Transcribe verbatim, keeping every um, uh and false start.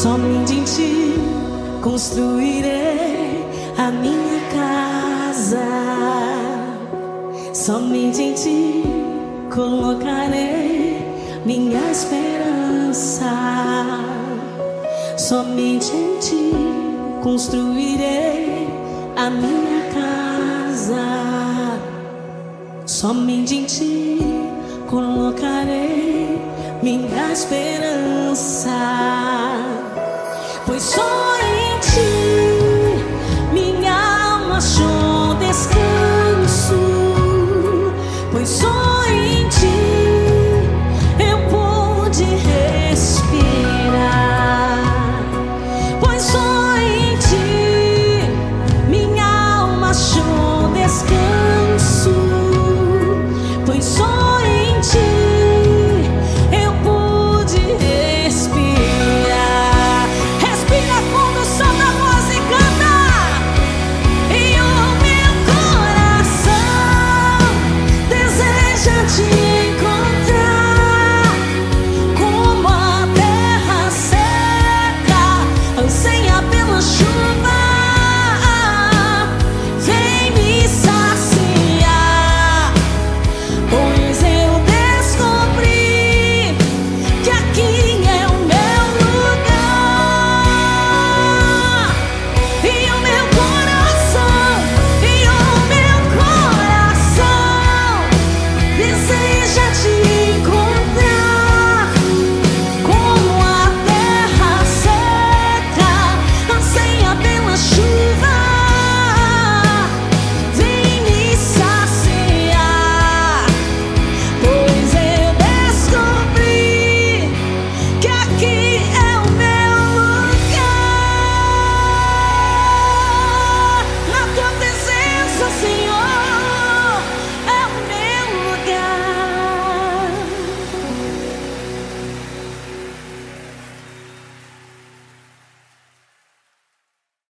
Somente em ti construirei a minha casa. Somente em ti colocarei minha esperança. Somente em ti construirei a minha casa. Somente em ti colocarei minha esperança. Pois só em ti minha alma achou descanso. Pois só